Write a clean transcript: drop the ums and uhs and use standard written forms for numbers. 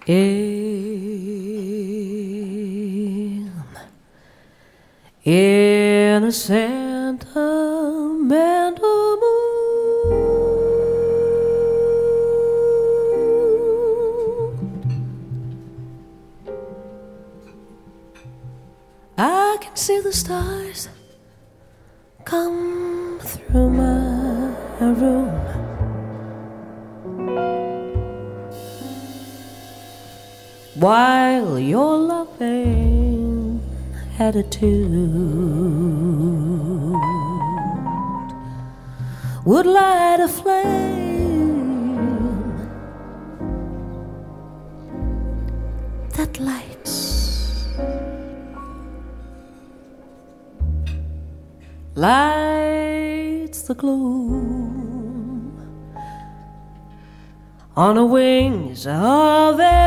in a sentimental mood. I can see the stars come through my room, while your loving attitude would light a flame that lights the gloom on the wings of